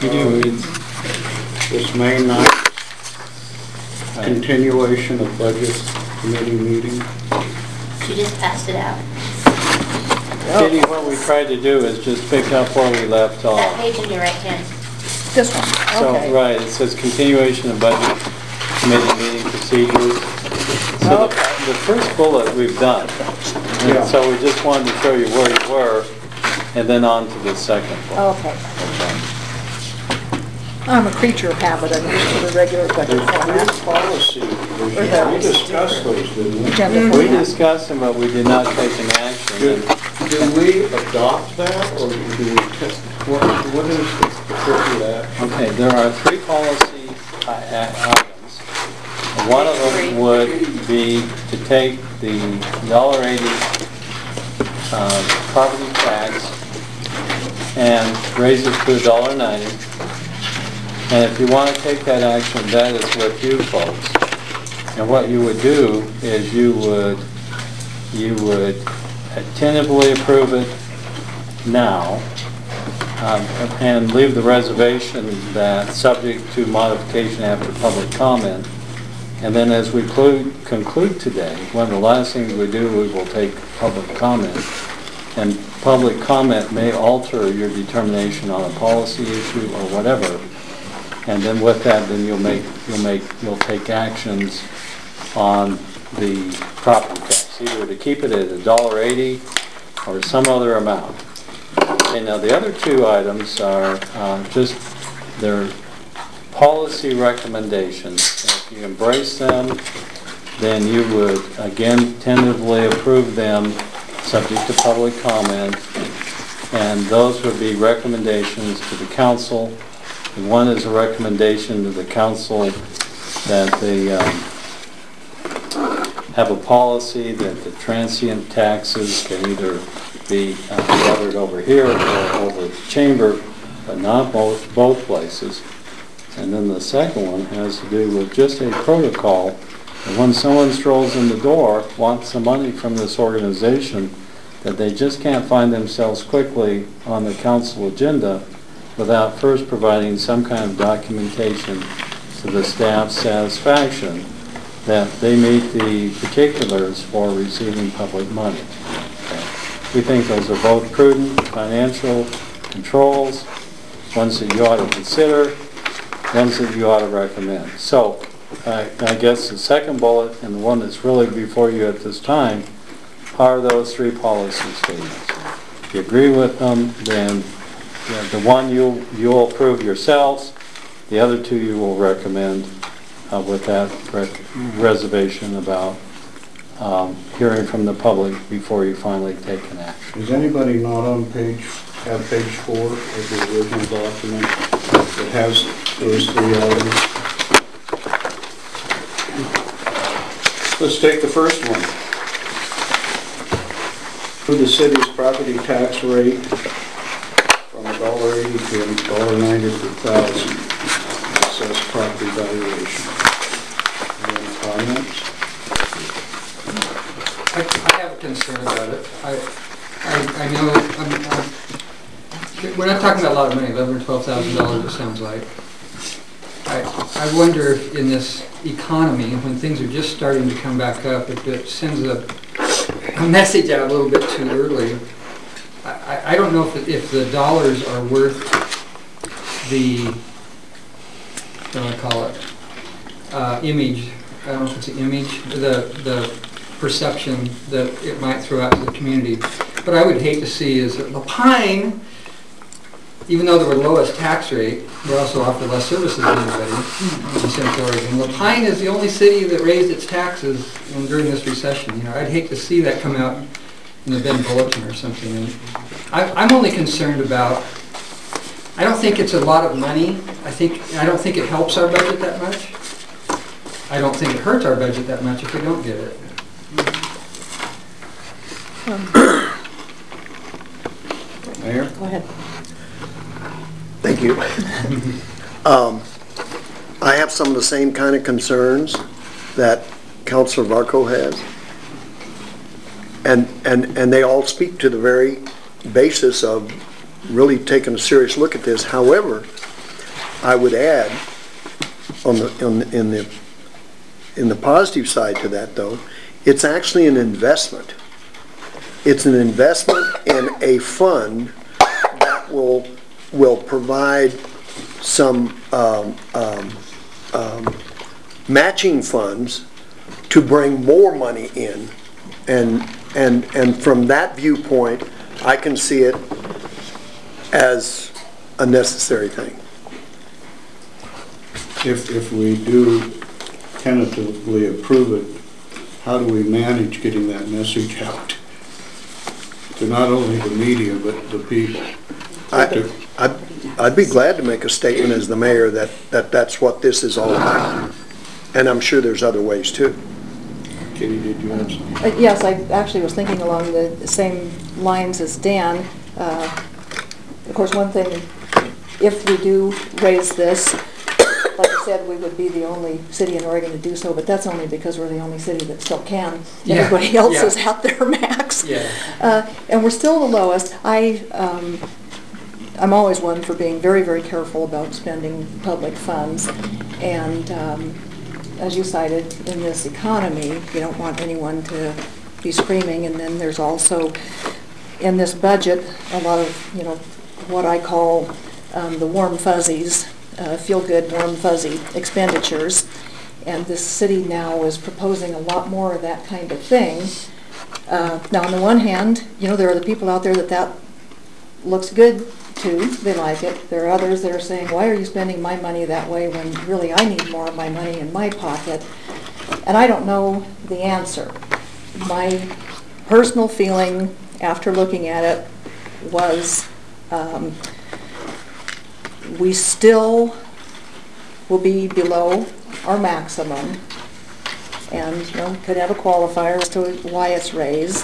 This May 9th, continuation of budget committee meeting. She just passed it out. Katie, what we tried to do is just pick up where we left That off. page in your right hand. This one, So, okay. right, it says continuation of budget committee meeting procedures. So the first bullet we've done. Yeah. And so we just wanted to show you where you were, and then on to the second bullet. Okay. I'm a creature of habit, I'm used to the regular budget There's format. three policy revisions. We discussed those, didn't we? Agenda We format. discussed them, but we did not take an action. Do we adopt that, or do we, what is the appropriate action? Okay, there are three policy items. One of them would be to take the $1.80 property tax and raise it to $1.90. And if you want to take that action, that is with you folks. And what you would do is you would tentatively approve it now, and leave the reservation that subject to modification after public comment. And then as we conclude today, one of the last things we do, we will take public comment. And public comment may alter your determination on a policy issue or whatever. And then with that, then you'll take actions on the property tax, either to keep it at $1.80 or some other amount. Okay, now the other two items are just their policy recommendations. If you embrace them, then you would again tentatively approve them subject to public comment, and those would be recommendations to the council. And one is a recommendation to the council that they have a policy that the transient taxes can either be gathered over here or over the chamber, but not both places. And then the second one has to do with just a protocol. And when someone strolls in the door, wants some money from this organization, that they just can't find themselves quickly on the council agenda without first providing some kind of documentation to the staff's satisfaction that they meet the particulars for receiving public money. Okay. We think those are both prudent financial controls, ones that you ought to consider, ones that you ought to recommend. So I guess the second bullet, and the one that's really before you at this time, are those three policy statements. If you agree with them, then the one you'll approve yourselves, the other two you will recommend with that reservation about hearing from the public before you finally take an action. Is anybody not on page 4 of the original document that has those three items? Let's take the first one. For the city's property tax rate from $1.80 to $1.90 per thousand assessed property valuation. Any comments? I have a concern about it. I know we're not talking about a lot of money, $11,000 or $12,000 it sounds like. I wonder if in this economy, when things are just starting to come back up, if it sends a message out a little bit too early. I don't know if the dollars are worth the, what do I call it, image. I don't know if it's an image, the perception that it might throw out to the community. But I would hate to see is that Lapine, even though they're the lowest tax rate, they also offer less services than anybody in Central Oregon. Lapine is the only city that raised its taxes during this recession. You know, I'd hate to see that come out in the Bend Bulletin or something. And I'm only concerned about, I don't think it's a lot of money. I don't think it helps our budget that much. I don't think it hurts our budget that much if we don't get it. Mayor? Go ahead. Thank you. I have some of the same kind of concerns that Councilor Varco has. And they all speak to the very basis of really taking a serious look at this. However, I would add, in the positive side to that though, it's actually an investment. It's an investment in a fund that will provide some matching funds to bring more money in. And from that viewpoint, I can see it as a necessary thing. If we do tentatively approve it, how do we manage getting that message out to not only the media, but the people? I'd be glad to make a statement as the mayor that that's what this is all about. And I'm sure there's other ways too. Katie, did you have something? Yes, I actually was thinking along the same lines as Dan. Of course, one thing, if we do raise this, like I said, we would be the only city in Oregon to do so, but that's only because we're the only city that still can. Yeah, Everybody else yeah. is at their max. Yeah. And we're still the lowest. I'm always one for being very, very careful about spending public funds. And as you cited, in this economy, you don't want anyone to be screaming. And then there's also, in this budget, a lot of, what I call the warm fuzzies, feel-good, warm fuzzy expenditures. And this city now is proposing a lot more of that kind of thing. Now, on the one hand, there are the people out there that looks good to. They like it. There are others that are saying, why are you spending my money that way when really I need more of my money in my pocket? And I don't know the answer. My personal feeling after looking at it was we still will be below our maximum, and could have a qualifier as to why it's raised.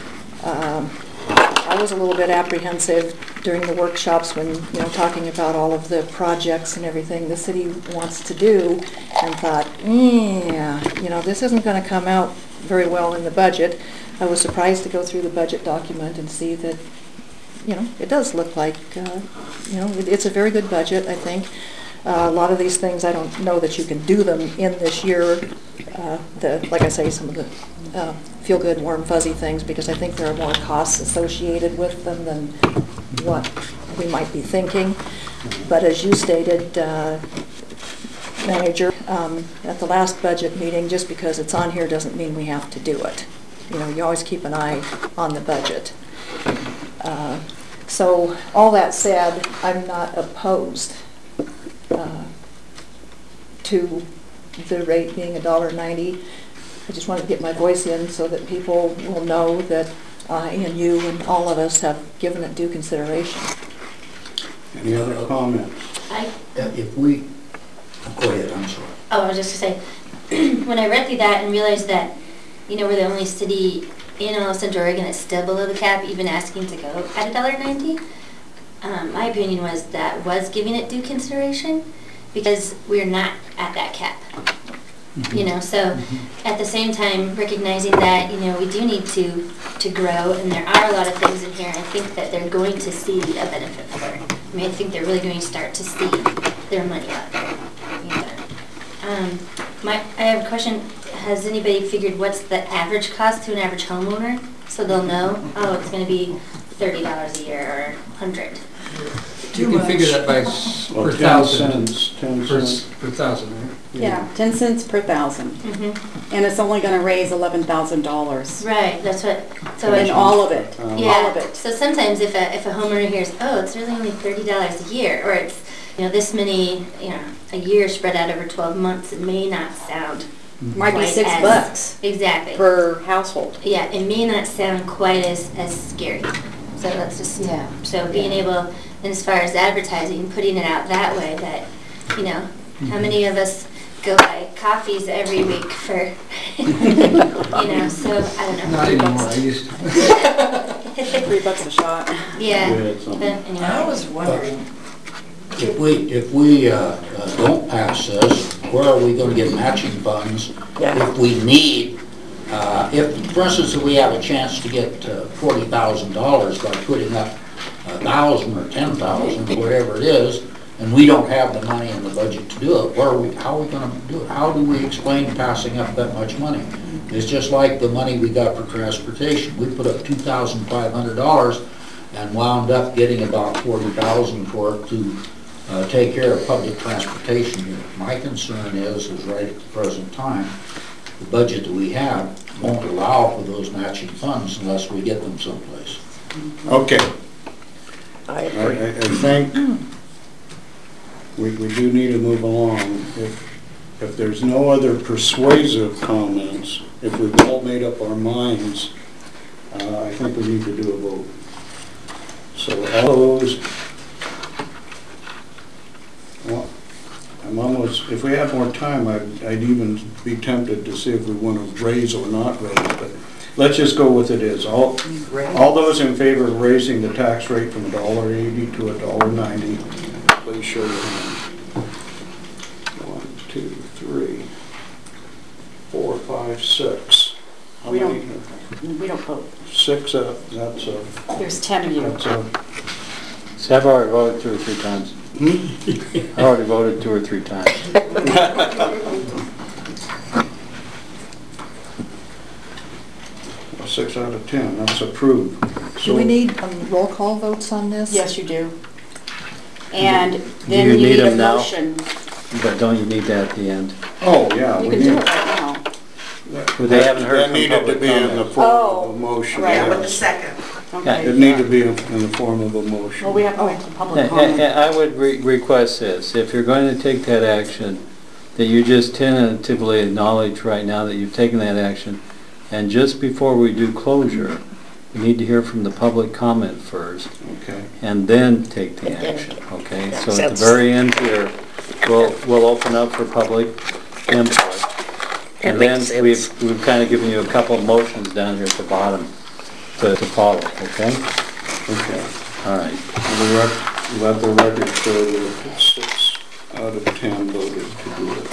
I was a little bit apprehensive during the workshops when talking about all of the projects and everything the city wants to do, and thought, this isn't going to come out very well in the budget. I was surprised to go through the budget document and see that it does look like it's a very good budget, I think. A lot of these things, I don't know that you can do them in this year. Like I say, some of the feel-good, warm, fuzzy things, because I think there are more costs associated with them than what we might be thinking. But as you stated, Manager, at the last budget meeting, just because it's on here doesn't mean we have to do it. You always keep an eye on the budget. So all that said, I'm not opposed to the rate being $1.90. I just wanted to get my voice in so that people will know that I and you and all of us have given it due consideration. Any other comments? If we, go ahead, I'm sorry. Oh, I was just going to say, when I read through that and realized that, we're the only city in all of Central Oregon that's still below the cap, even asking to go at $1.90, my opinion was that was giving it due consideration, because we're not at that cap. So at the same time, recognizing that, we do need to grow, and there are a lot of things in here I think that they're going to see a benefit for. I think they're really going to start to see their money out there. I have a question. Has anybody figured what's the average cost to an average homeowner? So they'll know, it's going to be $30 a year or $100. You can figure that by per 10 thousand. cents, 10 Per cents. thousand, right? Yeah, 10 cents per thousand. And it's only going to raise $11,000. Right, that's what. So And all of it. yeah. All of it. So sometimes if a homeowner hears, it's really only $30 a year, or it's this many, a year spread out over 12 months, it may not sound Might be quite $6 exactly per household. Yeah, it may not sound quite as scary. So let's just so being able, and as far as advertising, putting it out that way, that how many of us go buy coffees every week for so I don't know. Not anymore, I used to. $3 a shot. Yeah. something. But anyway. I was wondering, If we don't pass this, where are we gonna get matching funds? If we need, if, for instance, if we have a chance to get $40,000 by putting up 1,000 or 10,000, whatever it is, and we don't have the money in the budget to do it, how are we gonna do it? How do we explain passing up that much money? It's just like the money we got for transportation. We put up $2,500 and wound up getting about $40,000 for it to take care of public transportation here. My concern is right at the present time, the budget that we have won't allow for those matching funds unless we get them someplace. Okay. I think we do need to move along. If there's no other persuasive comments, if we've all made up our minds, I think we need to do a vote. So all those, well, I'm almost, if we had more time, I'd even be tempted to see if we want to raise or not raise, but let's just go with it is. All those in favor of raising the tax rate from $1.80 to $1.90, please show your hand. 1, 2, 3, 4, 5, 6. How We many? We don't vote. 6 up, that's a, There's 10 of you. that's a, See, I've already voted 2 or 3 times. I already voted 2 or 3 times. 6 out of 10, that's approved. Do we need roll call votes on this? Yes, you do. And you then you need need a them now? motion. But don't you need that at the end? Oh, yeah. You we can do need- it right now. Well, they haven't heard That from needed to public be in the comment. form Oh, of a motion. right. yes. With the second. Okay. It needed to be in the form of a motion. Well, we have to wait for public And comment. I would request this, if you're going to take that action, that you just tentatively acknowledge right now that you've taken that action, and just before we do closure, we need to hear from the public comment first, Okay. and then take the action, okay? So at the very end here, we'll open up for public input. And then we've kind of given you a couple of motions down here at the bottom to follow, okay? Okay. All right. Let the record show that 6 out of 10 voted to do it.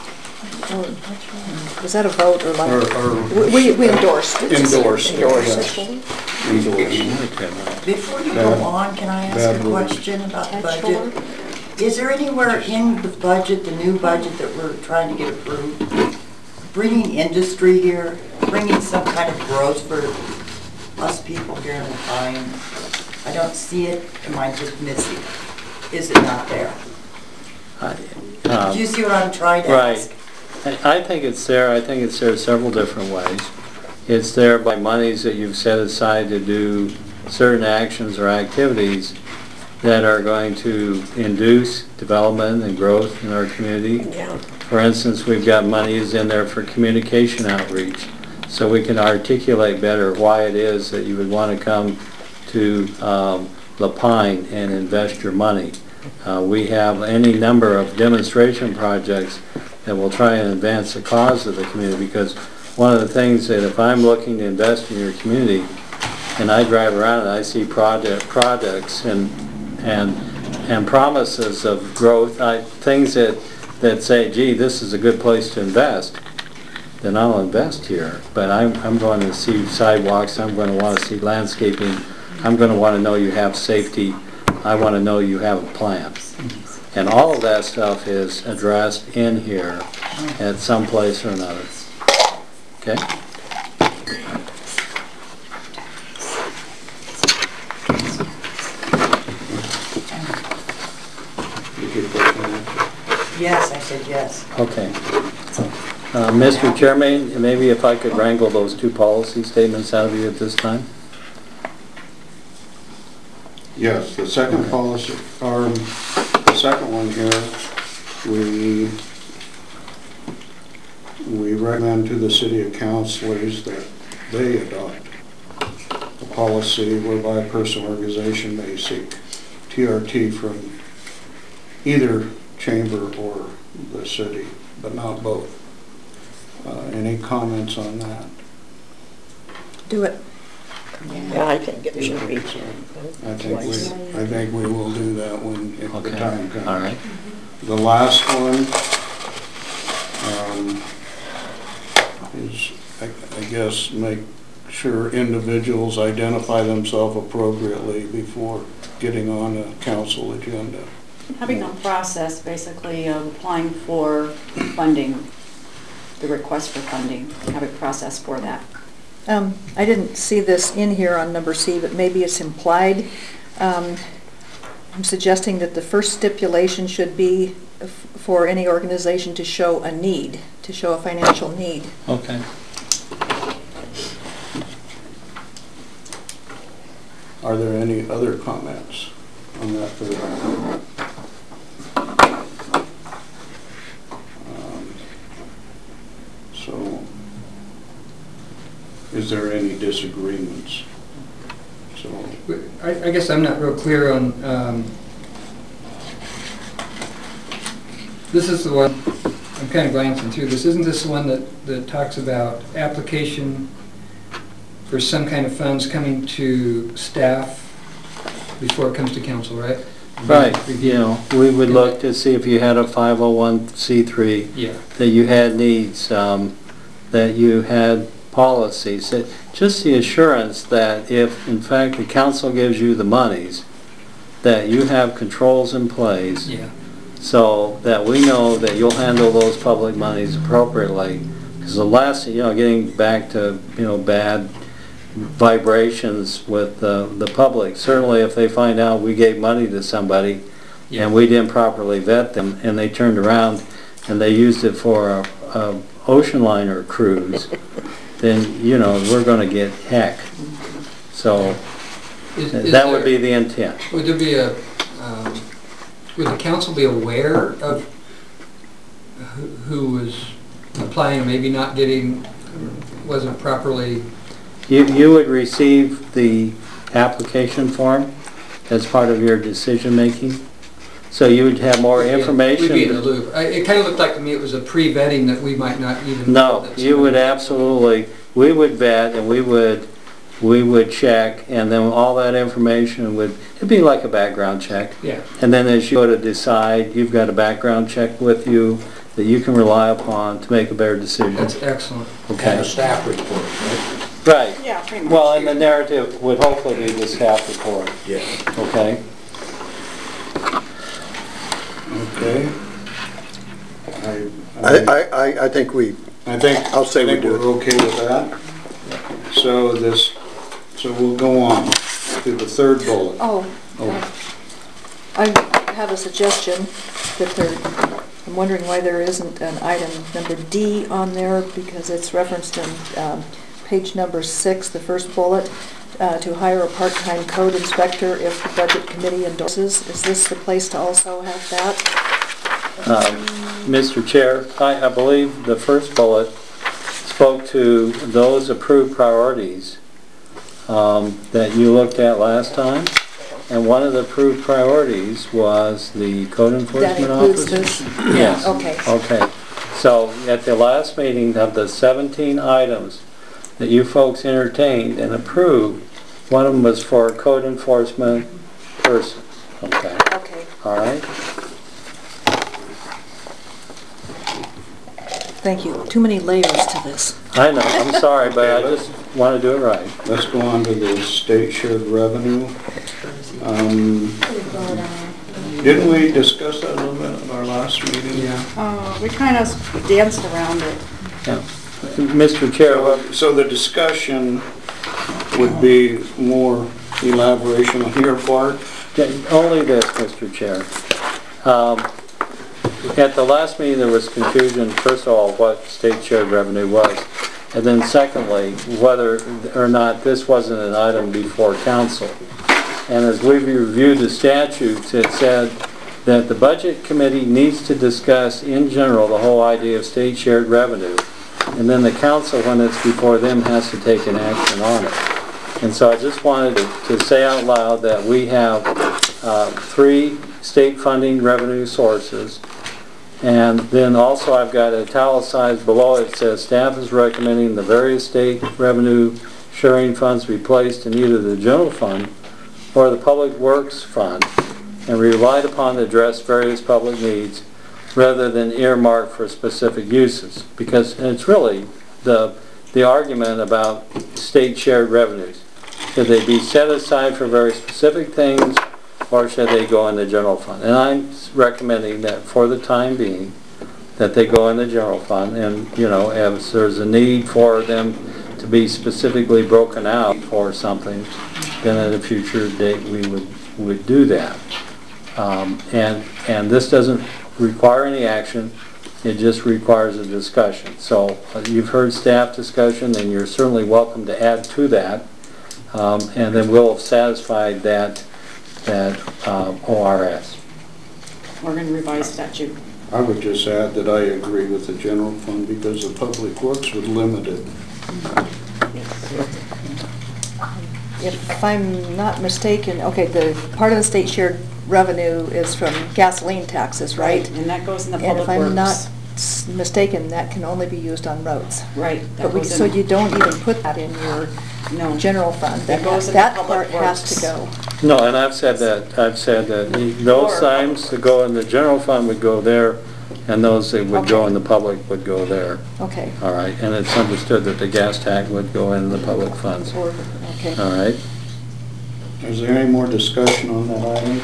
Was that a vote or like? Or We endorsed it. endorsed it, Endorsed yes. it. Endorsed. Before you Bad- go on, can I ask bad a word. question about the budget? Is there anywhere in the budget, the new budget that we're trying to get approved, bringing industry here, bringing some kind of growth for us people here in the Pine? I don't see it. Am I just missing it? Is it not there? Do you see what I'm trying to Right. ask? I think it's there. I think it's there several different ways. It's there by monies that you've set aside to do certain actions or activities that are going to induce development and growth in our community. For instance, we've got monies in there for communication outreach, so we can articulate better why it is that you would want to come to La Pine and invest your money. We have any number of demonstration projects that will try and advance the cause of the community, because one of the things that if I'm looking to invest in your community and I drive around and I see products and promises of growth, things that say, gee, this is a good place to invest, then I'll invest here. But I'm going to see sidewalks, I'm going to want to see landscaping, I'm going to want to know you have safety, I want to know you have a plan. And all of that stuff is addressed in here at some place or another. Okay? You keep looking. Yes, I said yes. Okay. Mr. Chairman, maybe if I could wrangle those 2 policy statements out of you at this time? Yes, the second policy, or the second one here, we recommend to the city councilors that they adopt a policy whereby a person or organization may seek TRT from either chamber or the city, but not both. Any comments on that? Do it. Yeah, I think it should be. I think we will do that when if the Okay. time comes. All right. The last one is, I guess, make sure individuals identify themselves appropriately before getting on a council agenda. How about the process, basically, of applying for funding, the request for funding? Have a process for that? I didn't see this in here on number C, but maybe it's implied. I'm suggesting that the first stipulation should be for any organization to show a need, to show a financial need. Okay. Are there any other comments on that third item? So, is there any disagreements? So, I guess I'm not real clear on, this is the one, I'm kind of glancing through this. Isn't this the one that talks about application for some kind of funds coming to staff before it comes to council, right? Right, you know, we would look to see if you had a 501c3, Yeah. that you had needs, that you had policies, that just the assurance that if in fact the council gives you the monies, that you have controls in place, Yeah. so that we know that you'll handle those public monies appropriately. Because the last, you know, getting back to, you know, bad vibrations with the public, certainly if they find out we gave money to somebody and we didn't properly vet them, and they turned around and they used it for a ocean liner cruise, then, you know, we're going to get heck. So that would be the intent. Would there be a, would the council be aware of who was applying, maybe not getting, wasn't properly? You would receive the application form as part of your decision making. So you would have more information. We'd be in the loop. It kind of looked like to me it was a pre-vetting that we might not even know. No, you would absolutely, we would vet and we would check, and then all that information would, it'd be like a background check. Yeah. And then as you go to decide, you've got a background check with you that you can rely upon to make a better decision. That's excellent. And Okay. a staff report, right? Right. Yeah, pretty much. Well, and the narrative would hopefully be the staff report. Yeah. Okay. okay. I think we, I think, I'll say we do it. we're okay with that. So we'll go on to the third bullet. Oh, I have a suggestion that I'm wondering why there isn't an item number D on there, because it's referenced in page number 6, the first bullet, to hire a part-time code inspector if the budget committee endorses. Is this the place to also have that? Mr. Chair, I believe the first bullet spoke to those approved priorities that you looked at last time. And one of the approved priorities was the code enforcement officer. That includes this? Yes. Okay. Okay. So at the last meeting of the 17 items that you folks entertained and approved, one of them was for a code enforcement person. Okay. Okay. All right. Thank you. Too many layers to this. I know. I'm sorry, but I just want to do it right. Let's go on to the state shared revenue. Didn't we discuss that a little bit at our last meeting? Yeah. We kind of danced around it. Yeah. Mr. Chair, So the discussion would be more elaboration on your part? only this, Mr. Chair. At the last meeting, there was confusion, first of all, what state shared revenue was, and then secondly, whether or not this wasn't an item before council. And as we reviewed the statutes, it said that the budget committee needs to discuss in general the whole idea of state shared revenue, and then the council, when it's before them, has to take an action on it. And so I just wanted to say out loud that we have 3 state funding revenue sources. And then also I've got italicized below it, says staff is recommending the various state revenue sharing funds be placed in either the general fund or the public works fund and relied upon to address various public needs rather than earmarked for specific uses. Because it's really the argument about state shared revenues. Should they be set aside for very specific things, or should they go in the general fund? And I'm recommending that for the time being, that they go in the general fund, and, you know, if there's a need for them to be specifically broken out for something, then at a future date we would do that. And this doesn't require any action, it just requires a discussion. So you've heard staff discussion, and you're certainly welcome to add to that, and then we'll have satisfied that ORS. We're going to revise statute. I would just add that I agree with the general fund because the public works would limit it. If I'm not mistaken, okay, the part of the state shared revenue is from gasoline taxes, right? And that goes in the And public if works. I'm not mistaken, that can only be used on roads. Right. But so you don't even put that in your No. general fund. That goes in That the part public has works. to go. No, and I've said that those times to go in the general fund would go there, and those that would go in the public would go there. Okay. All right, and it's understood that the gas tax would go in the public funds. Okay. All right? Is there any more discussion on that item?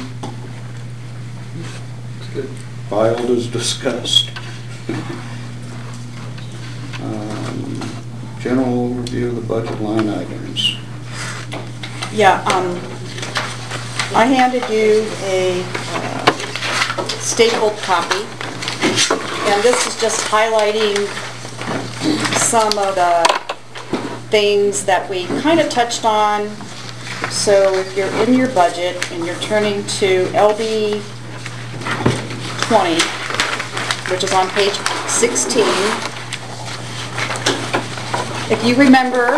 Filed as discussed. General overview of the budget line items. Yeah, I handed you a stapled copy, and this is just highlighting some of the things that we kind of touched on. So if you're in your budget and you're turning to LB 20, which is on page 16, if you remember,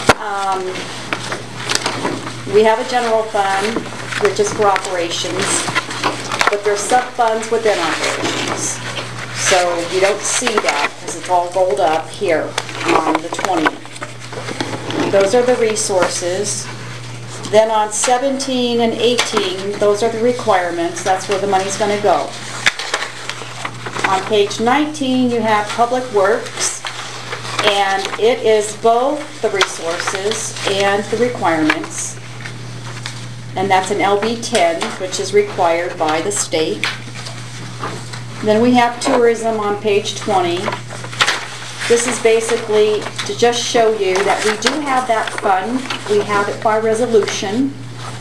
we have a general fund, which is for operations, but there's sub-funds within operations. So you don't see that because it's all rolled up here on the 20. Those are the resources. Then on 17 and 18, those are the requirements. That's where the money's going to go. On page 19, you have Public Works, and it is both the resources and the requirements. And that's an LB 10, which is required by the state. Then we have tourism on page 20. This is basically to just show you that we do have that fund. We have it by resolution.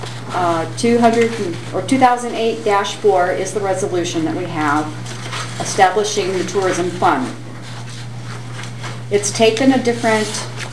2008-4 is the resolution that we have establishing the tourism fund. It's taken a different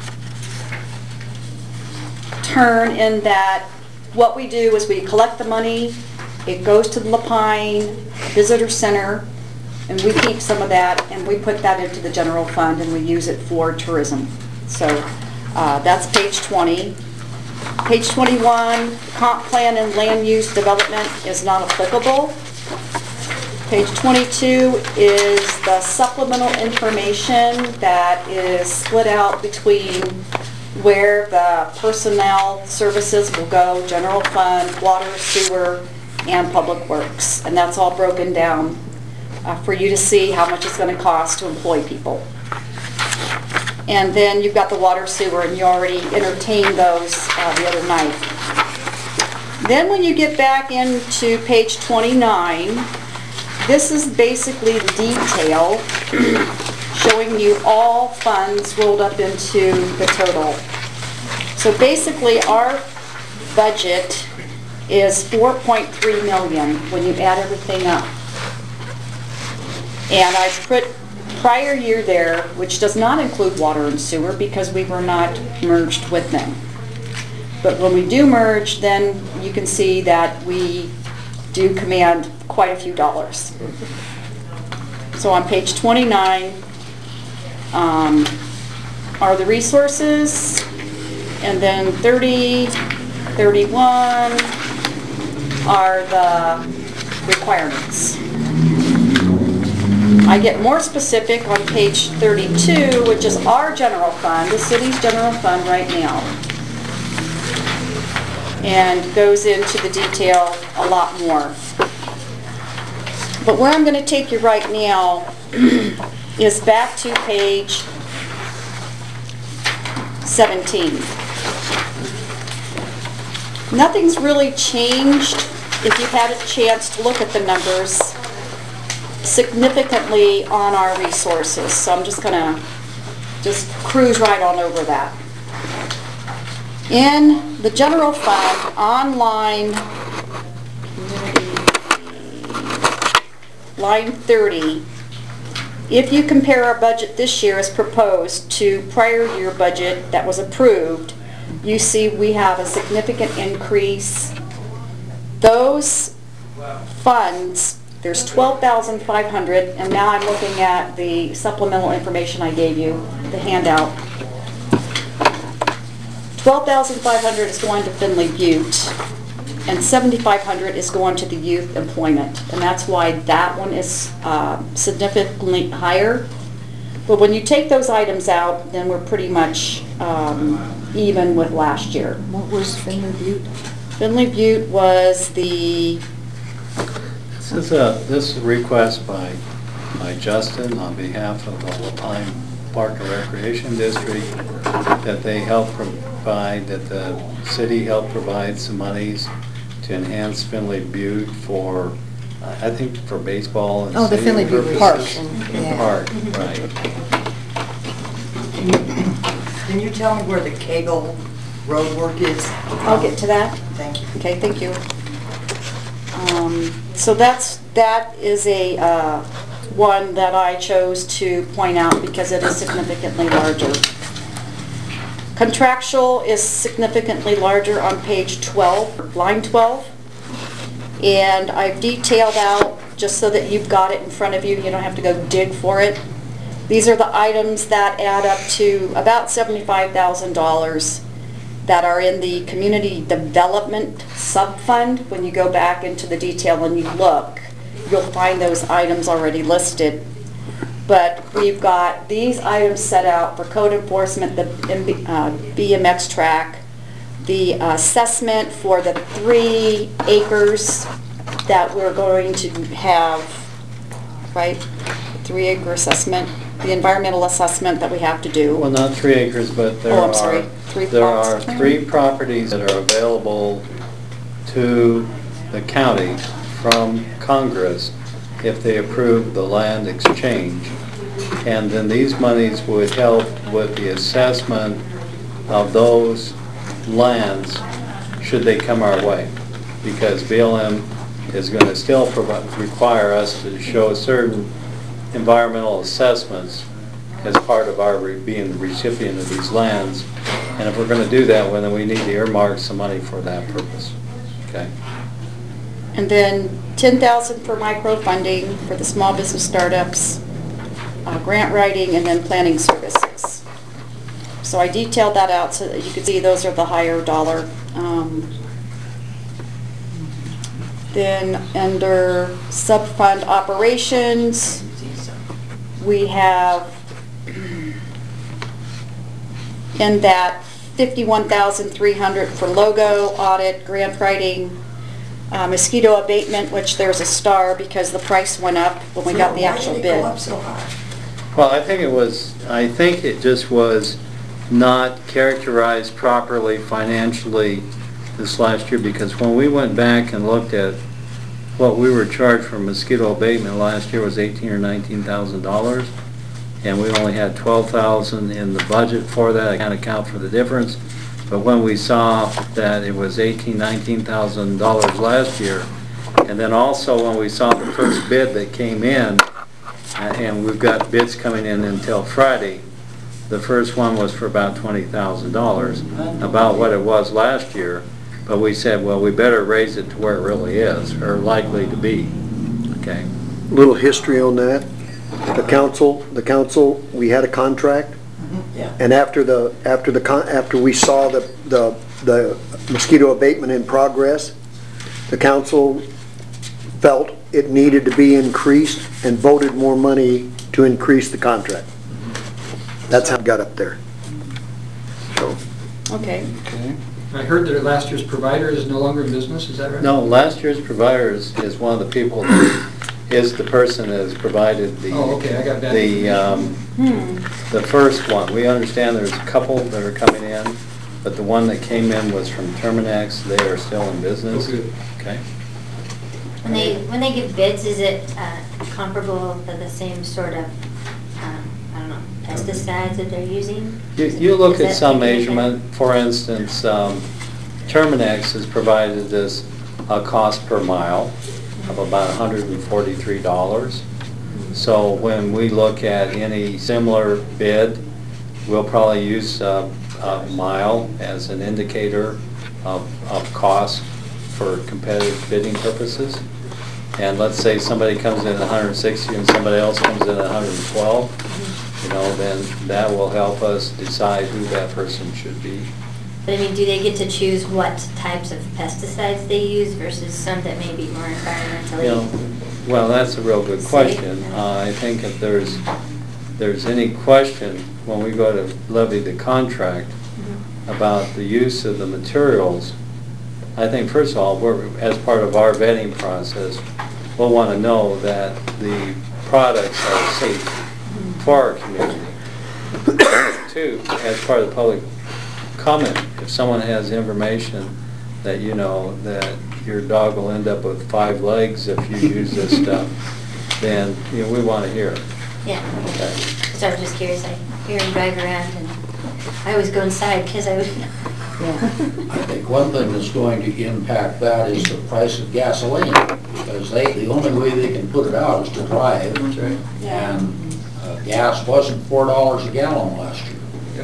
turn in that what we do is we collect the money, it goes to the Lapine Visitor Center, and we keep some of that and we put that into the general fund and we use it for tourism. So that's page 20. Page 21, comp plan and land use development is not applicable. Page 22 is the supplemental information that is split out between where the personnel services will go, general fund, water, sewer, and public works. And that's all broken down for you to see how much it's going to cost to employ people. And then you've got the water, sewer, and you already entertained those the other night. Then when you get back into page 29, this is basically the detail showing you all funds rolled up into the total. So basically our budget is $4.3 million when you add everything up. And I put prior year there, which does not include water and sewer because we were not merged with them. But when we do merge, then you can see that we do command quite a few dollars. So on page 29 are the resources, and then 30, 31 are the requirements. I get more specific on page 32, which is our general fund, the city's general fund right now, and goes into the detail a lot more. But where I'm going to take you right now is back to page 17. Nothing's really changed if you've had a chance to look at the numbers, significantly on our resources. So I'm just gonna cruise right on over that. In the general fund, online, line 30, if you compare our budget this year as proposed to prior year budget that was approved, you see we have a significant increase. Those funds, there's 12,500, and now I'm looking at the supplemental information I gave you, the handout. 12,500 is going to Finley Butte, and 7,500 is going to the youth employment, and that's why that one is significantly higher. But when you take those items out, then we're pretty much even with last year. What was Finley Butte? Finley Butte was the, This is a request by Justin on behalf of the Lapine Park and Recreation District, that they help provide, that the city help provide some monies to enhance Finley Butte for, I think for baseball and Oh, the Finley stadium Butte purposes. Park. And Yeah. Park, right. Can you tell me where the Kegel road work is? I'll get to that. Thank you. Okay, thank you. So that is a one that I chose to point out because it is significantly larger. Contractual is significantly larger on page 12, line 12. And I've detailed out, just so that you've got it in front of you, you don't have to go dig for it. These are the items that add up to about $75,000 that are in the community development sub-fund. When you go back into the detail and you look, you'll find those items already listed. But we've got these items set out for code enforcement, the BMX track, the assessment for the 3 acres that we're going to have, right? 3-acre assessment, the environmental assessment that we have to do. Well, not 3 acres, but there Oh, I'm sorry, 3 plots. are 3 properties that are available to the county from Congress if they approve the land exchange. And then these monies would help with the assessment of those lands should they come our way. Because BLM is going to still require us to show certain environmental assessments as part of our being the recipient of these lands. And if we're going to do that, well, then we need to earmark some money for that purpose. Okay. And then $10,000 for micro funding for the small business startups, grant writing, and then planning services. So I detailed that out so that you can see those are the higher dollar. Then under sub-fund operations, we have in that $51,300 for logo, audit, grant writing, mosquito abatement, which there's a star because the price went up when we got the actual Why did it bid. go up so high? Well, I think it just was not characterized properly financially this last year, because when we went back and looked at what we were charged for mosquito abatement last year was $18,000 or $19,000, and we only had $12,000 in the budget for that. I can't account for the difference, but when we saw that it was $18,000, $19,000 last year, and then also when we saw the first bid that came in, and we've got bids coming in until Friday, the first one was for about $20,000, about what it was last year. But we said, well, we better raise it to where it really is, or likely to be. Okay. Little history on that. The council, we had a contract, Yeah. and after we saw the mosquito abatement in progress, the council felt it needed to be increased and voted more money to increase the contract. That's how it got up there. So, Okay. Okay. I heard that last year's provider is no longer in business, is that right? No, last year's provider is one of the people that is the person that has provided the Oh, okay, I got that. the first one. We understand there's a couple that are coming in, but the one that came in was from Terminex. They are still in business. Oh, good. Okay. When they give bids, is it comparable to the same sort of, I don't know, pesticides that they're using? You look Is at that some taken into- measurement, for instance, Terminex has provided us a cost per mile of about $143. So when we look at any similar bid, we'll probably use a mile as an indicator of cost for competitive bidding purposes. And let's say somebody comes in at 160 and somebody else comes in at 112, you know, then that will help us decide who that person should be. But I mean, do they get to choose what types of pesticides they use versus some that may be more You environmentally? know, well, that's a real good question. I think if there's any question when we go to levy the contract about the use of the materials, I think first of all, as part of our vetting process, we'll want to know that the products are safe for our community. Two, as part of the public comment, if someone has information that you know that your dog will end up with 5 legs if you use this stuff, then you know we want to hear it. Yeah, Okay. so I was just curious, I hear him drive around and I always go inside because I would, I think one thing that's going to impact that is the price of gasoline, because the only way they can put it out is to drive. That's right. And gas wasn't $4 a gallon last year.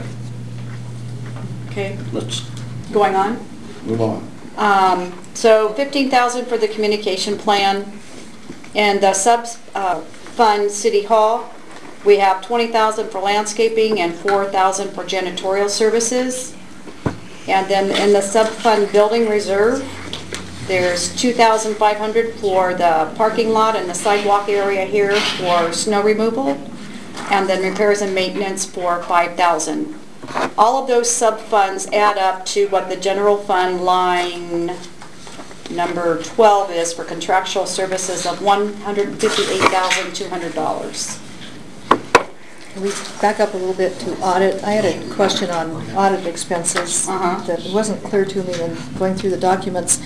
Okay, Let's going on. move on. So 15,000 for the communication plan. And the fund City Hall, we have 20,000 for landscaping and 4,000 for janitorial services. And then in the sub-fund building reserve, there's 2,500 for the parking lot and the sidewalk area here for snow removal. And then repairs and maintenance for 5,000. All of those sub-funds add up to what the general fund line number 12 is for contractual services of $158,200. Can we back up a little bit to audit? I had a question on audit expenses that wasn't clear to me when going through the documents.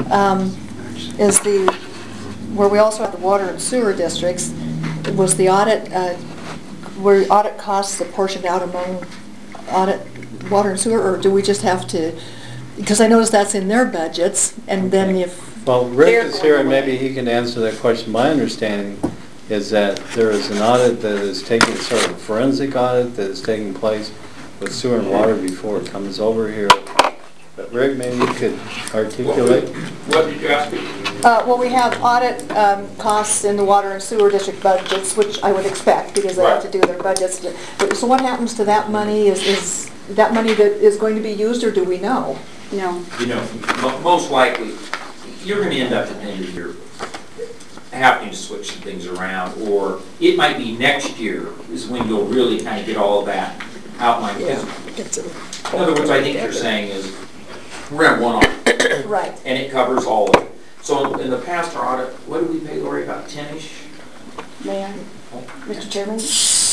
Is where we also have the water and sewer districts, was the audit, were audit costs apportioned out among audit, water and sewer, or do we just have to, because I noticed that's in their budgets, and then if... Well, Rick is here and maybe he can answer that question. My understanding is that there is an audit that is taking, sort of a forensic audit that is taking place with sewer and water before it comes over here. But Rick, maybe you could articulate. What did you ask me? Well, we have audit costs in the water and sewer district budgets, which I would expect because they have to do their budgets. So what happens to that money? Is that money that is going to be used, or do we know? No. You know, most likely, you're going to end up at the end of the year having to switch some things around, or it might be next year is when you'll really kind of get all of that outlined. Yeah. In other words, I think you're saying is, we're going to have one audit. Right. And it covers all of it. So in the past, our audit, what did we pay, Lori, about 10-ish? Mayor, Mr. Chairman,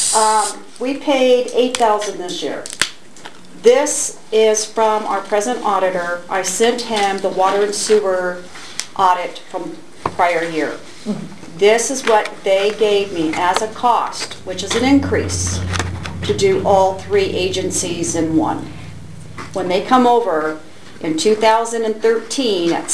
we paid $8,000 this year. This is from our present auditor. I sent him the water and sewer audit from prior year. This is what they gave me as a cost, which is an increase, to do all 3 agencies in one. When they come over in 2013, at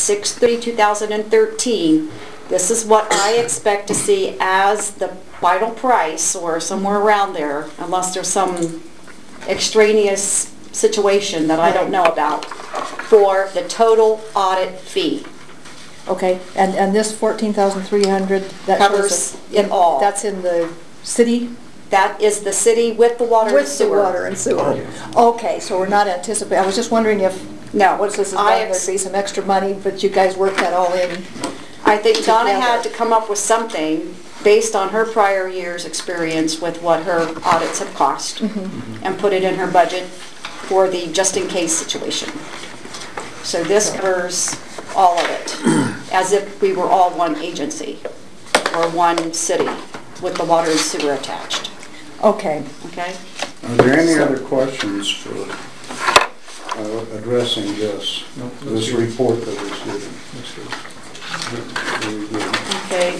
6/30/2013, this is what I expect to see as the final price, or somewhere around there, unless there's some extraneous situation that I don't know about, for the total audit fee. Okay, and this 14,300, that Covers it all. That's in the city? That is the city with the water and With the sewer. water and sewer. Okay, so we're not anticipating, I was just wondering if, No. once this is done, there'd be some extra money, but you guys worked that all in. I think Donna together. had to come up with something based on her prior year's experience with what her audits have cost, and put it in her budget for the just-in-case situation. So this covers all of it, as if we were all one agency, or one city, with the water and sewer attached. Okay. Okay? Are there any other questions for addressing this report that was given? Okay,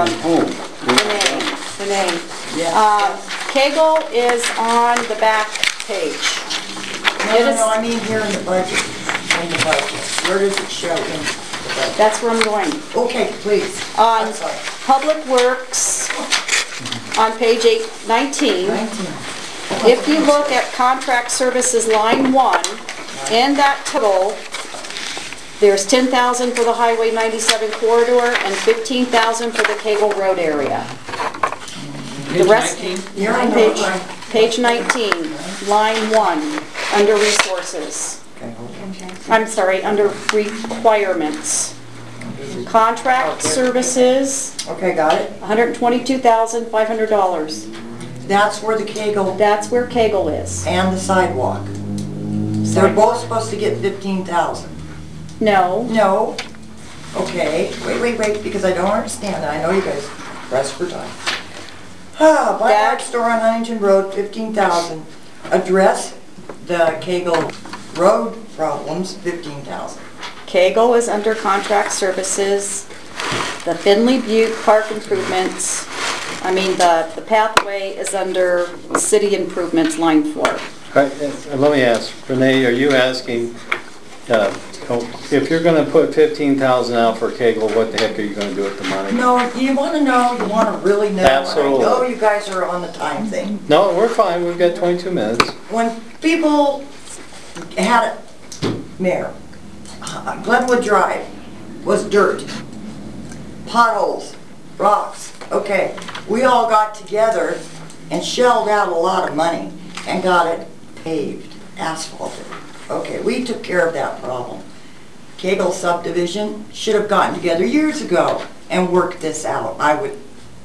Renee. Yeah. Kegel is on the back page. No, I mean here in the budget, Where does it show in the budget? That's where I'm going. Okay, please. On I'm sorry. Public Works, on page 19. 19. If you look at contract services line 1, in that total, there's 10,000 for the Highway 97 corridor and 15,000 for the Kegel Road area. The rest, You're on page 19, line 1, under resources. I'm sorry, under requirements. Contract services, Okay, got it. $122,500. That's where the Kegel That's where Kegel is. and the sidewalk. They're both supposed to get 15,000. No, No. Okay, wait, because I don't understand that. I know you guys press for time. Bike store on Huntington Road, 15,000. Address the Kegel Road problems, 15,000. Kegel is under contract services. The Finley Butte Park improvements, the pathway is under city improvements, line 4. Let me ask, Renee, are you asking, if you're gonna put 15,000 out for Kegel, what the heck are you gonna do with the money? No, you want to know, you want to really know. Absolutely. I know you guys are on the time thing. No, we're fine, we've got 22 minutes. When people had it, Mayor, Glenwood Drive was dirt, potholes, rocks. Okay, we all got together and shelled out a lot of money and got it paved, asphalted. Okay, we took care of that problem. Kegel subdivision should have gotten together years ago and worked this out. I would,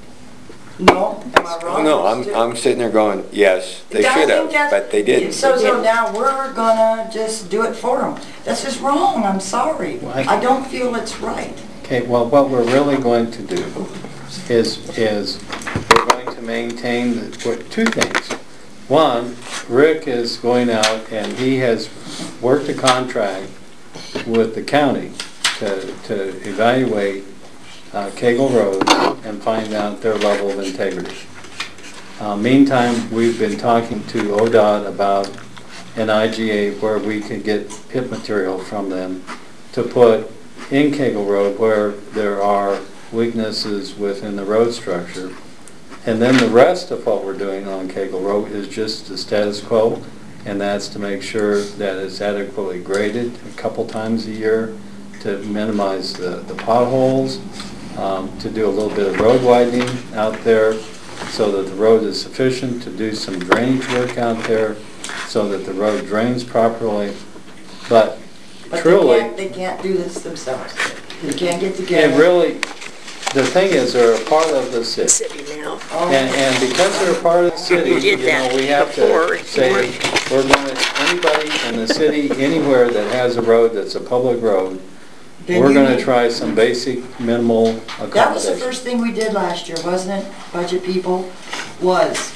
no, am I wrong? No, I'm sitting there going, yes, they should have, but they didn't. So now we're gonna just do it for them. That's just wrong, I'm sorry. I don't feel it's right. Okay, well, what we're really going to do is we're going to maintain two things. One, Rick is going out and he has worked a contract with the county to evaluate Kegel Road and find out their level of integrity. Meantime, we've been talking to ODOT about an IGA where we could get pit material from them to put in Kegel Road where there are weaknesses within the road structure. And then the rest of what we're doing on Kegel Road is just the status quo, and that's to make sure that it's adequately graded a couple times a year to minimize the potholes, to do a little bit of road widening out there so that the road is sufficient, to do some drainage work out there so that the road drains properly. But truly, they can't do this themselves. They can't get together. it really, the thing is, they're a part of the city. And because they're a part of the city, we have to say, we're going to, anybody in the city, anywhere that has a road that's a public road, we're going to try some basic minimal accommodation. That was the first thing we did last year, wasn't it, budget people? Was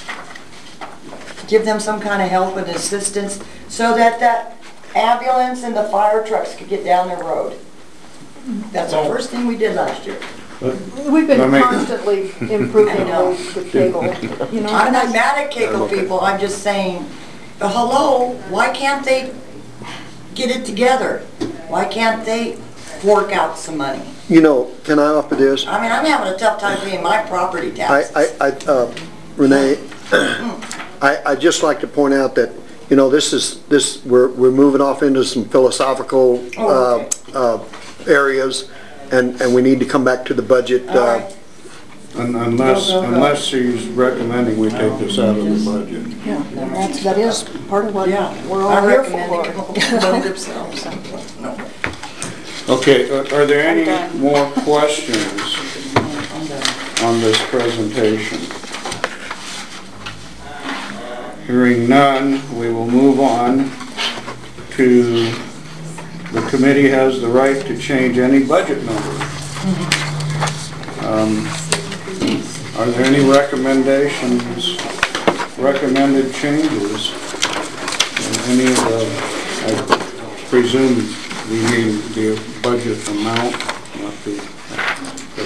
give them some kind of help and assistance so that that ambulance and the fire trucks could get down their road. That's the first thing we did last year. We've been constantly improving roads with Kegel, I'm not mad at Kegel people, I'm just saying, hello, why can't they get it together? Why can't they fork out some money? Can I offer this? I mean, I'm having a tough time paying my property taxes. Renee, I'd just like to point out that, we're moving off into some philosophical areas, and we need to come back to the budget. Unless she's recommending we take this out of the budget. Yeah, that is part of what we're all I here recommend they come for. up with them themselves. No. Okay, are there any more questions on this presentation? Hearing none, we will move on to the committee has the right to change any budget number. Are there any recommendations, recommended changes in any of the, I presume we mean the budget amount, not the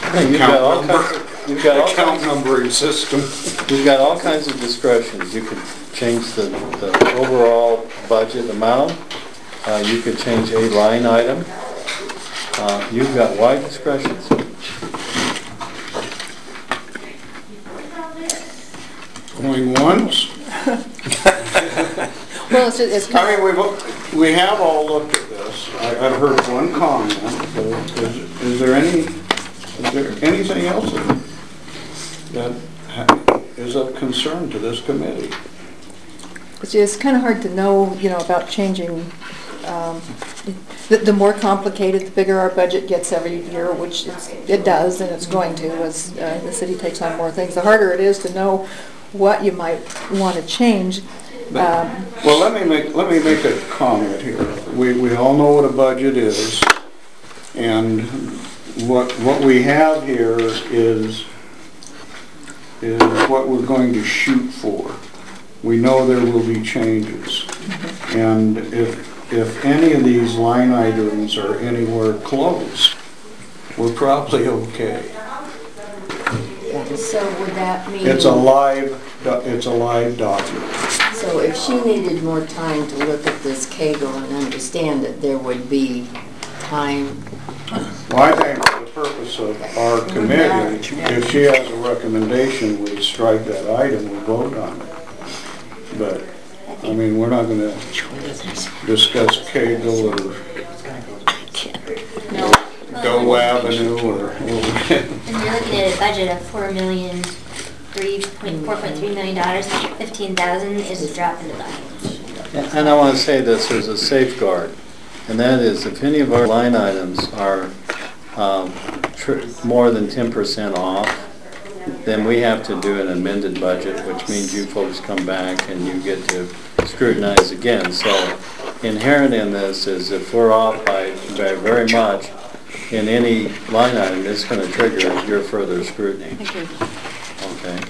You've got all kinds you've got all account kinds, numbering system. you've got all kinds of discretions. You could change the overall budget amount. You could change a line item. You've got wide discretions. Going once? Well, it's I kind mean, we have all looked at this. I've heard one comment, but is there anything else that is of concern to this committee? it's kind of hard to know, about changing. The more complicated, the bigger our budget gets every year, which it does, and it's going to as the city takes on more things. The harder it is to know what you might want to change. Well, let me make a comment here. We all know what a budget is, and what we have here is what we're going to shoot for. We know there will be changes, and if any of these line items are anywhere close, we're probably okay. So would that mean? It's a live document. So if she needed more time to look at this KGO and understand it, there would be time? Well, I think for the purpose of our committee, if she has a recommendation, we strike that item, we vote on it. But, I mean, we're not going to discuss KGO or Doe Avenue or... And you're looking at a budget of $4.3 million, 15,000 is a drop in the bucket. And I want to say this, there's a safeguard, and that is if any of our line items are more than 10% off, then we have to do an amended budget, which means you folks come back and you get to scrutinize again. So inherent in this is if we're off by very much in any line item, it's going to trigger your further scrutiny. Okay.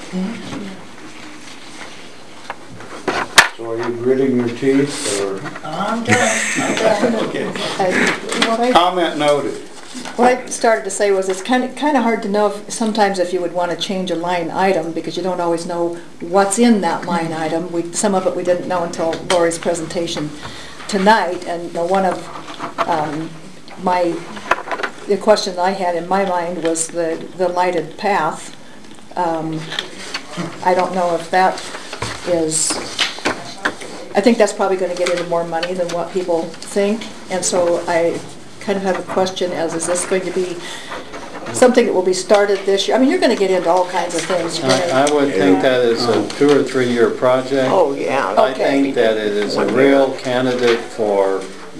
So are you gritting your teeth, or? I'm done. Okay. Comment noted. What I started to say was it's kind of hard to know sometimes if you would want to change a line item because you don't always know what's in that line item. Some of it we didn't know until Lori's presentation tonight, and one of the question I had in my mind was the lighted path. I don't know if that is. I think that's probably going to get into more money than what people think, and so I kind of have a question as, is this going to be something that will be started this year? I mean, you're going to get into all kinds of things. I would think that is a 2 or 3 year project. Oh, yeah. I think that it is a real candidate for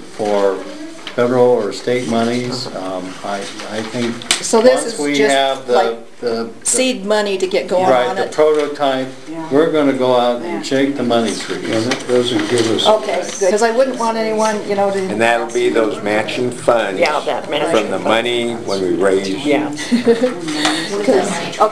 federal or state monies. I think So this once is we just have like the seed money to get going right, on the it? prototype, we're going to go out and shake the money tree. And it doesn't give us... Okay, good. Because I wouldn't want anyone, to... And that'll be those matching funds from the money when we raise. Yeah. Because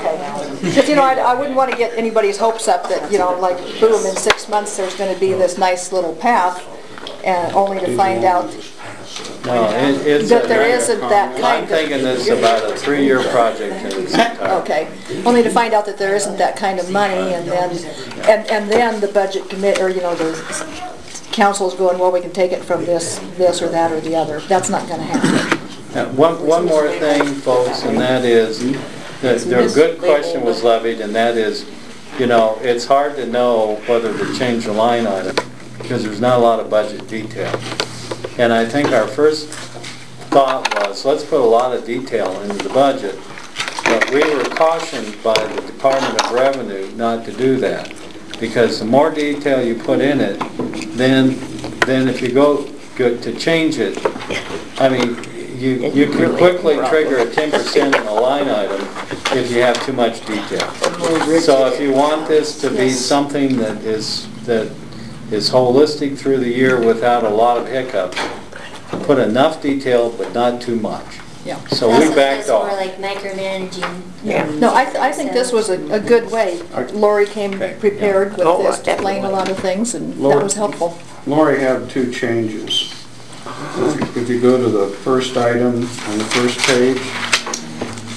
I wouldn't want to get anybody's hopes up that, like, boom, in 6 months there's going to be this nice little path, and only to find out No, it's that there isn't that kind I'm of... thinking this about a 3-year project in its entirety. Okay, only to find out that there isn't that kind of money, and then the budget commit, or the council's going, well, we can take it from this or that or the other. That's not going to happen. One more thing, folks, and that is, that a good question was levied, and that is, it's hard to know whether to change the line item because there's not a lot of budget detail. And I think our first thought was, let's put a lot of detail into the budget, but we were cautioned by the Department of Revenue not to do that, because the more detail you put in it, then if you go to change it, I mean, you can quickly trigger a 10% in a line item if you have too much detail. So if you want this to be something that is holistic through the year without a lot of hiccups, put enough detail but not too much. Yeah. So we backed More off. like micromanaging. Yeah. No, I think this was a good way. Lori came prepared with this to explain a lot of things, and that was helpful. Lori had 2 changes. If you go to the first item on the first page,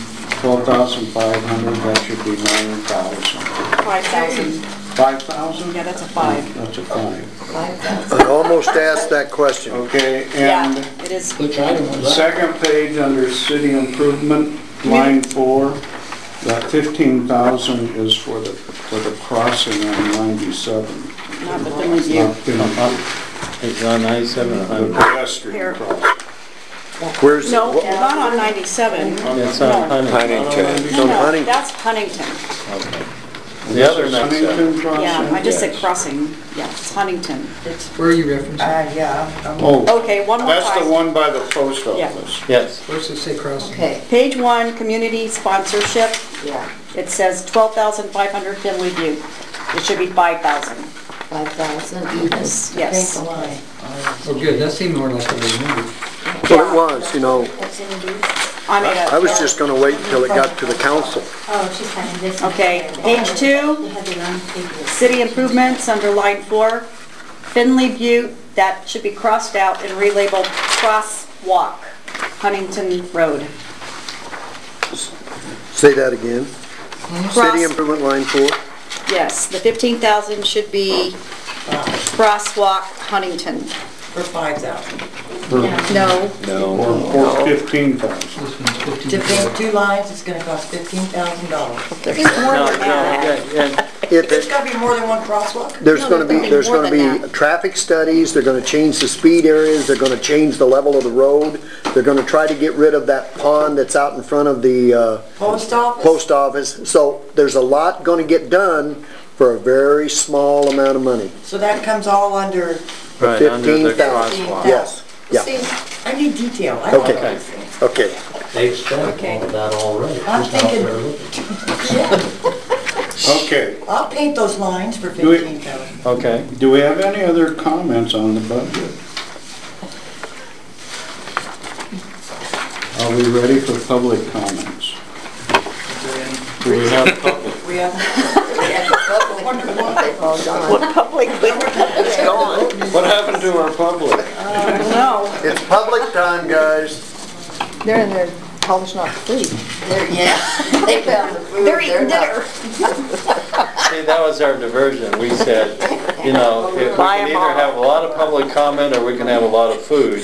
12,500, that should be 9,000. 5,000. 5,000? Yeah, that's a 5. That's a 5. I almost asked that question. Okay, Yeah, and it is. Which item was that? second page under city improvement, line 4, that 15,000 is for the crossing on 97. Not the Finley View. Not Finley. It's on 97 or The 100. pedestrian Here. crossing. Where's, No, what- not on 97. It's on No. Huntington. It's on No, Huntington. that's Huntington. Okay. The other This is next Huntington crossing? Yeah, I just said Yes. crossing. Yeah, it's Huntington. Where are you referencing? Yeah. Oh, Okay, one more that's the time. one by the post Yeah. office. Yes. Where's it say crossing? Okay, Page 1, community sponsorship. yeah, It says 12,500 Finley View. It should be 5,000. 5,000 Enos. Yes. Paint the line. Oh, good, that seemed more like what I remembered. well, it was, you know, That's in the deed. I made I a, was just gonna wait until it got to the council. Oh, she's having this. one. okay, They page have- 2, They have their own figures. city improvements under line 4. Finley View, that should be crossed out and relabeled crosswalk, Huntington Road. Say that again. Cross- City improvement line 4. Yes, the 15,000 should be crosswalk Huntington. For 5,000. No, Or 15,000. This one's To 15. paint 2 lines, it's gonna cost $15,000. it's more No, than that. It's gotta be more than one crosswalk? There's No, gonna there's be, there's more gonna than be traffic studies, they're gonna change the speed areas, they're gonna change the level of the road, they're gonna try to get rid of that pond that's out in front of the Post office? post office. So there's a lot gonna get done for a very small amount of money. So that comes all under, Right, under the 15,000, crosswalk. yes, yeah, see, I need detail. I don't Okay. know these things. okay. They've spent Okay. all of that already. I'm Just out thinking- there looking. Yeah, Okay, I'll paint those lines for Do it. 15,000. Okay. do we have any other comments on the budget? Are we ready for public comments? Do we have public? We have, What public, it's gone. What happened to our public? No, It's public time, guys. They're in there polishing off the food. Yeah, they found the food. they're eating not- dinner. See, that was our diversion. We said, you know, if we Buy can 'em either all. have a lot of public comment or we can have a lot of food.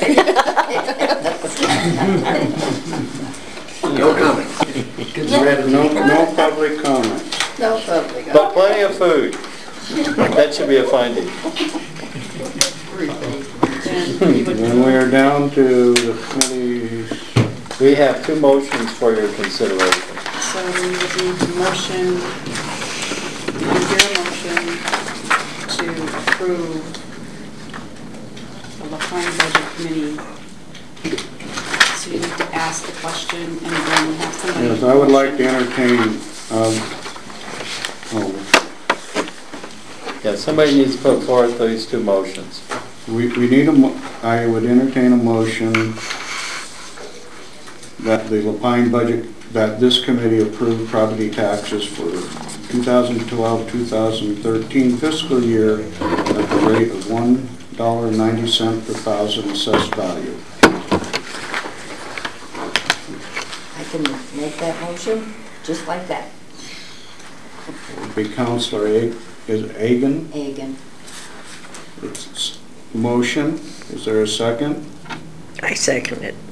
No comment. No public comments. No public. But plenty of food. That should be a finding. Then we are down to the committees. We have 2 motions for your consideration. So we would need a motion, your motion to approve the LaPlante Budget Committee. So you need to ask the question and then have somebody. Yes, I would like to entertain, Yeah, somebody needs to put forth these 2 motions. we need I would entertain a motion that the Lapine budget, that this committee approve property taxes for 2012-2013 fiscal year at the rate of $1.90 per thousand assessed value. I can make that motion, just like that. Would be Counselor Agan. Agan. It's motion. Is there a second? I second it.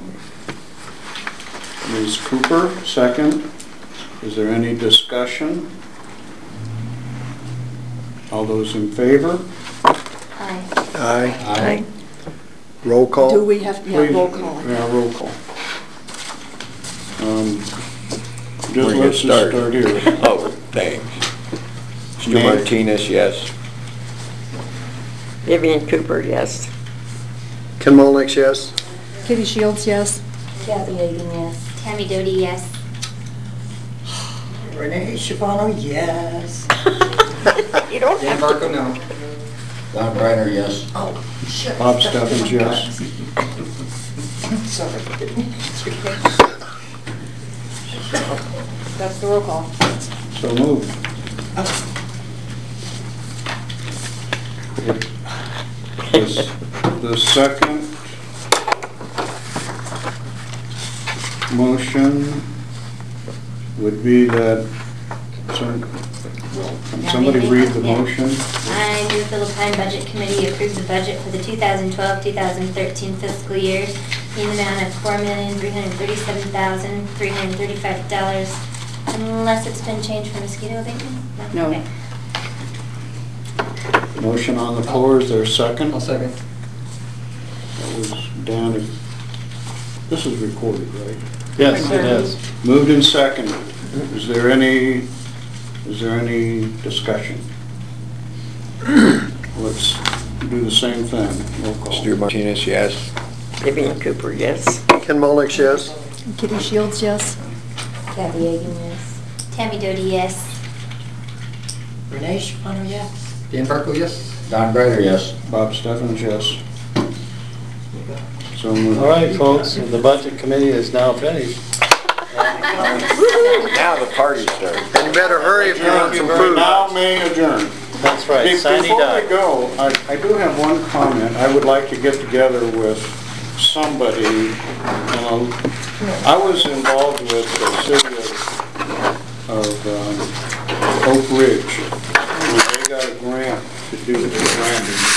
Ms. Cooper, second. Is there any discussion? All those in favor? Aye. Aye. Roll Do call? we have, yeah, Please. roll call. Yeah, roll call. Just Where you let's just start? start here. Oh, thanks. Mr. Name? Martinez, yes. Vivian Cooper, yes. Ken Molnix, yes? Kitty Shields, yes. Kathy Hagan, yes. Tammy Doty, yes. Renee Schiavone, yes. You don't Dan Barco, no. Don Reiner, yes. Oh, shit. Bob Stebbins, yes. Sorry. That's the roll call. So moved. The second motion would be that, can somebody read the motion? I move the Lapine Budget Committee approve the budget for the 2012-2013 fiscal year in the amount of $4,337,335, unless it's been changed for mosquito abatement? No. Okay. Motion on the floor, is there a second? I'll second. That was down to, this is recorded, right? Yes, it is. Moved and seconded. Is there any discussion? Let's do the same thing. Roll call. Stu Martinez, yes. Vivian Cooper, yes. Ken Mullish, yes? Kitty Shields, yes? Kathy Egan, yes. Tammy Doty, yes. Renee Schwanner, yes. Dan Barkle, yes? Don Greider, yes. Bob Steffens, yes. So moved. All right, folks, the budget committee is now finished. Now the party starts. And you better hurry if you want some food. Now may adjourn. That's right, Sandy Before I Dye. go, I do have one comment. I would like to get together with somebody. I was involved with the city of Oak Ridge, where they got a grant to do the branding.